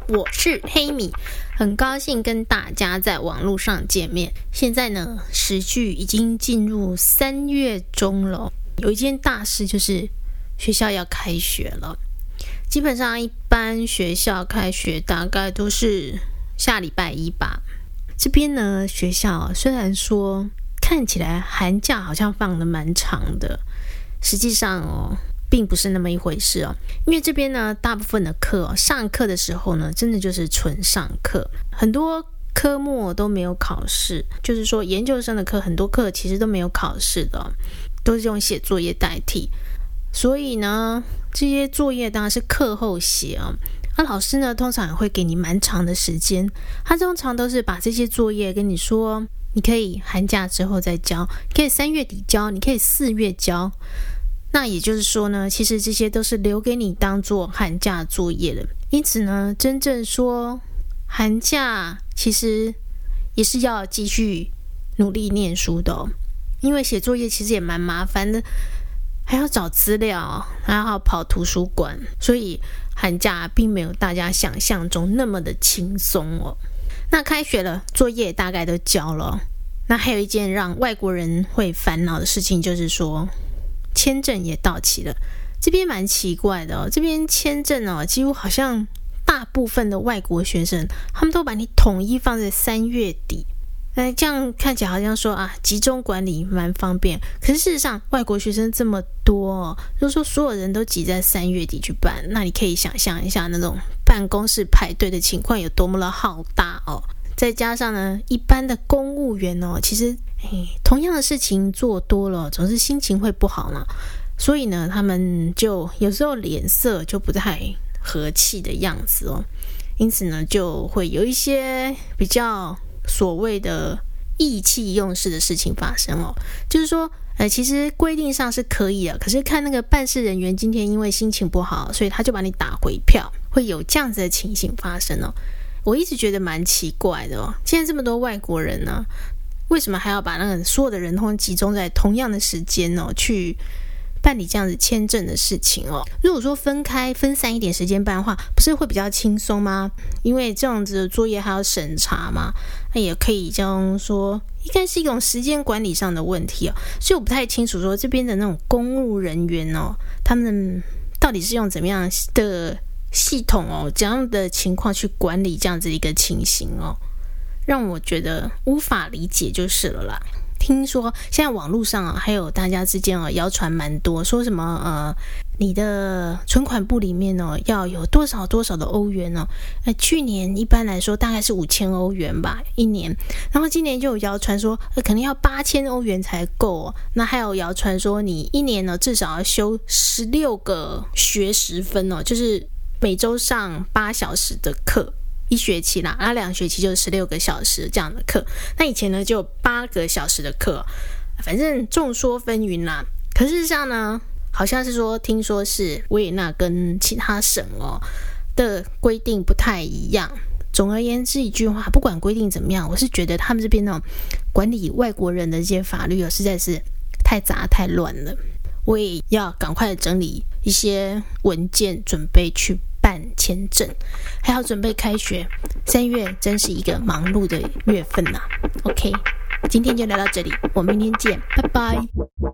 我是黑米，很高兴跟大家在网络上见面。现在呢，时序已经进入3月中了，有一件大事就是学校要开学了。基本上一般学校开学大概都是下礼拜一吧。这边呢，学校虽然说看起来寒假好像放得蛮长的，实际上并不是那么一回事哦。因为这边呢，大部分的课上课的时候呢，真的就是纯上课，很多科目都没有考试，就是说研究生的课很多课其实都没有考试的，都是用写作业代替。所以呢，这些作业当然是课后写啊。那老师呢，通常也会给你蛮长的时间，他通常都是把这些作业跟你说，你可以寒假之后再交，你可以3月底交，你可以4月交。那也就是说呢，其实这些都是留给你当做寒假作业的。因此呢，真正说寒假其实也是要继续努力念书的哦，因为写作业其实也蛮麻烦的，还要找资料，还要跑图书馆，所以寒假并没有大家想象中那么的轻松哦。那开学了，作业大概都交了。那还有一件让外国人会烦恼的事情，就是说签证也到期了。这边蛮奇怪的哦，这边签证几乎好像大部分的外国学生，他们都把你统一放在3月底。这样看起来好像说集中管理蛮方便，可是事实上外国学生这么多如果说所有人都挤在3月底去办，那你可以想象一下那种办公室排队的情况有多么的浩大哦。再加上呢，一般的公务员其实同样的事情做多了，总是心情会不好呢，所以呢，他们就有时候脸色就不太和气的样子哦。因此呢，就会有一些比较所谓的意气用事的事情发生哦。就是说其实规定上是可以的，可是看那个办事人员今天因为心情不好，所以他就把你打回票，会有这样子的情形发生哦。我一直觉得蛮奇怪的哦，现在这么多外国人呢，为什么还要把那个所有的人通集中在同样的时间去办理这样子签证的事情哦？如果说分散一点时间办的话，不是会比较轻松吗？因为这样子的作业还要审查嘛，那也可以这样说，应该是一种时间管理上的问题哦。所以我不太清楚说这边的那种公务人员他们到底是用怎么样的系统怎样的情况去管理这样子一个情形让我觉得无法理解就是了啦。听说现在网络上还有大家之间谣传蛮多，说什么你的存款簿里面要有多少多少的欧元去年一般来说大概是5000欧元吧一年，然后今年就有谣传说可能要8000欧元才够那还有谣传说你一年至少要修16个学时分就是每周上8小时的课，1学期啦，2学期就是16个小时这样的课。那以前呢就有8个小时的课，反正众说纷纭啦。可事实上呢，好像是说听说是维也纳跟其他省的规定不太一样。总而言之一句话，不管规定怎么样，我是觉得他们这边管理外国人的这些法律实在是太杂太乱了。我也要赶快整理一些文件，准备去办签证，还要准备开学。3月真是一个忙碌的月份OK， 今天就聊到这里，我明天见，拜拜。